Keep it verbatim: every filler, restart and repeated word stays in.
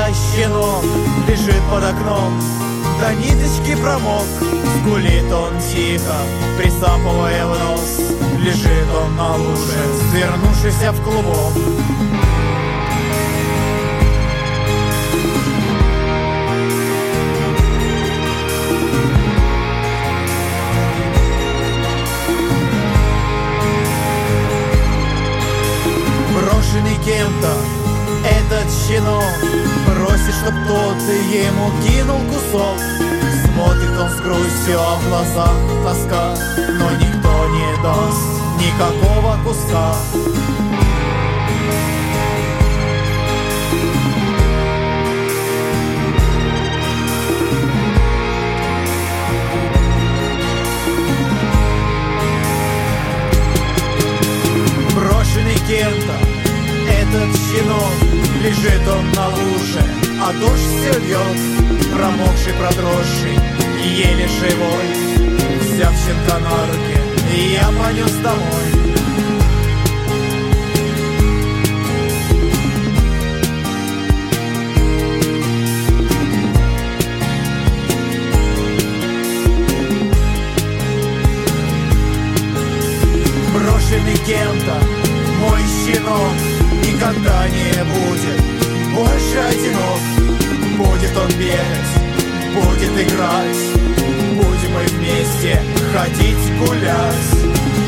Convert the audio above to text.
Это щенок лежит под окном, до ниточки промок. Скулит он тихо, присапывая в нос. Лежит он на луже, свернувшийся в клубок. Брошенный кем-то этот щенок просит, чтоб тот ему кинул кусок. Смотрит он с грустью, а в глазах тоска, но никто не даст никакого куска. Брошенный кем-то этот щенок, лежит он на луже, а дождь все льет, промокший, продросший, еле живой. Взяв щенка на руки, я понес домой. Брошенный кем-то мой щенок никогда не будет больше одинок. Будет он бегать, будет играть, будем мы вместе ходить гулять.